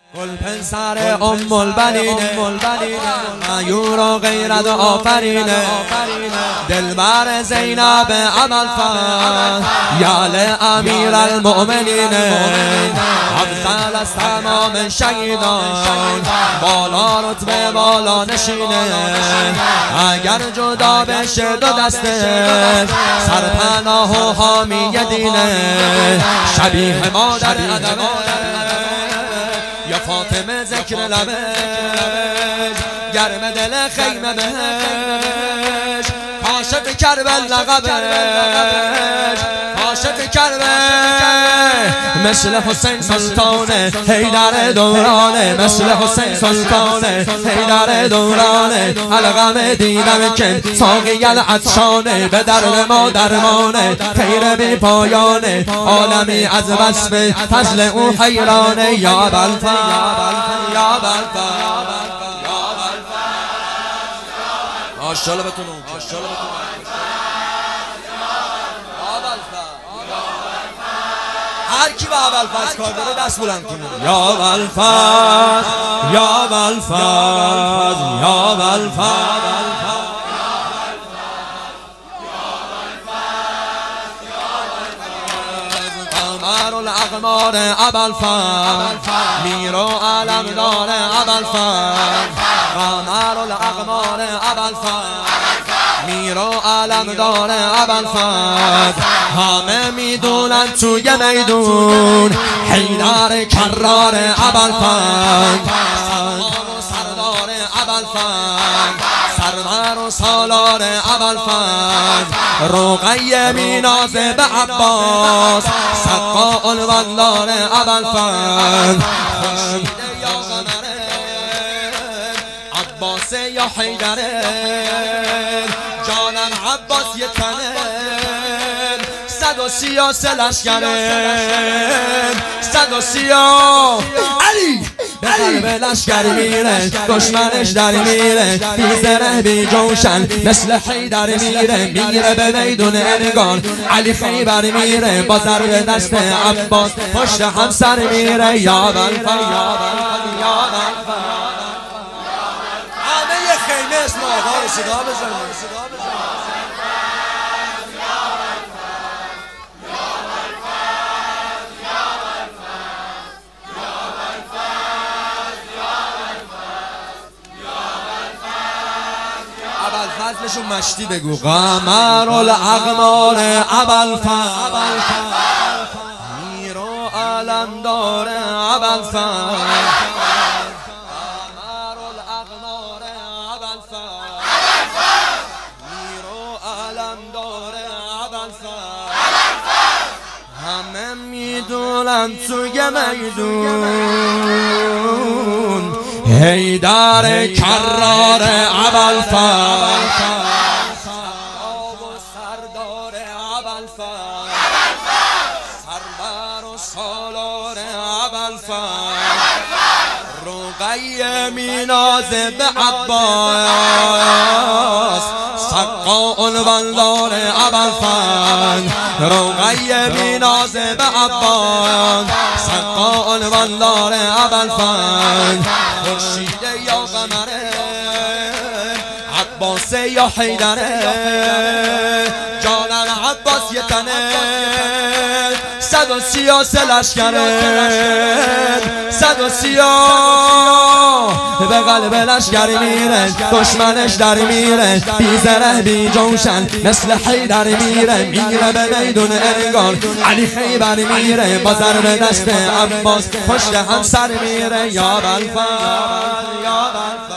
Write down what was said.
گل پسر ام البنین غیور و غیرت آفرینه دلبر زینب ابوالفضل یال امیر المؤمنین افضل از تمام شهیدان بالا رتبه بالا نشینه اگر جدا بشه دو دسته سرپناه و حامی دینه شبیه مادر ادب یا فاطمه ذکر لبش گرم دل خیمه بهش کاشف کربل لقبش کاشف کربل مثل حسین سلطانه حیدر دورانه مثل حسین سلطانه حیدر دورانه الغم دیدم که ساقی العطشانه به درد ما درمانه خیر بی پایانه عالمی از وصف فضل او حیرانه یا ابوالفضل یا ابوالفضل ماشاءالله بتونم هر کی با ابوالفضل کار داره دست بلند کنه یا ابوالفضل یا ابوالفضل یا ابوالفضل قمر الاقمار ابوالفضل میر و علمدار ابوالفضل قمر الاقمار ابوالفضل میر و علمدار ابوالفضل همه میدونن توی میدون حیدر کرار ابوالفضل سردار ابوالفضل سرور و سالار ابوالفضل رقیه مینازه به عباس سقا الوالدار ابوالفضل خورشید یا قمره عباس یا حیدره جانم عباس یه تنه 133 لشکره 130 علی به قلب لشکر میره دشمنش در میره بی زره بی جوشن مثل حیدر میره به میدون انگار علی خیبر میره با ضرب دست عباس پشت همسر میره یا ابوالفضل یا ابوالفضل همه یه خیمه اسم آقا رو صدا بزنید ابوالفضلشون مشتی بگو قمر الاقمار ابوالفضل میر و علمدار ابوالفضل قمر الاقمار ابوالفضل میر و علمدار ابوالفضل همه میدونن توی میدون حیدر کرار ابوالفضل سردار ابوالفضل سرور و سالار ابوالفضل رقیه مینازه به عباس سقا الوالدار ابوالفضل رقیه مینازه به عباس سقا الوالدار ابوالفضل خورشید یا قمره عباس یا حیدره جانم عباس یه تنه 133 لشکره 130 به قلب لشکر میره دشمنش در میره بی زره بی جوشن مثل حیدر میره به میدون انگار علی خیبر میره با ضرب دست عباس پشت همسر میره یا ابوالفضل یا ابوالفضل